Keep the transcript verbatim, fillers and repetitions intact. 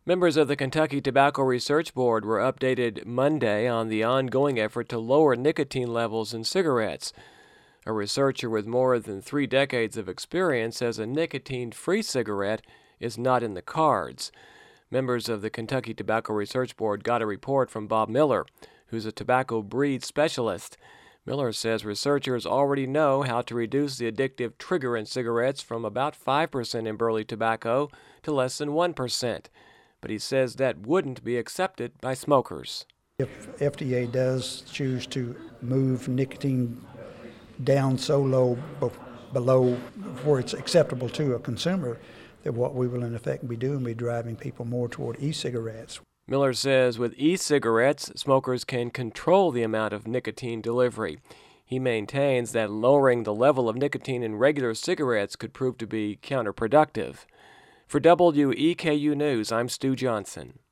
Members of the Kentucky Tobacco Research Board were updated Monday on the ongoing effort to lower nicotine levels in cigarettes. A researcher with more than three decades of experience says a nicotine-free cigarette is not in the cards. Members of the Kentucky Tobacco Research Board got a report from Bob Miller, who's a tobacco breed specialist. Miller says researchers already know how to reduce the addictive trigger in cigarettes from about five percent in burley tobacco to less than one percent. But he says that wouldn't be accepted by smokers. If F D A does choose to move nicotine down so low b- below where it's acceptable to a consumer, that what we will in effect be doing will be driving people more toward e-cigarettes. Miller says with e-cigarettes, smokers can control the amount of nicotine delivery. He maintains that lowering the level of nicotine in regular cigarettes could prove to be counterproductive. For W E K U News, I'm Stu Johnson.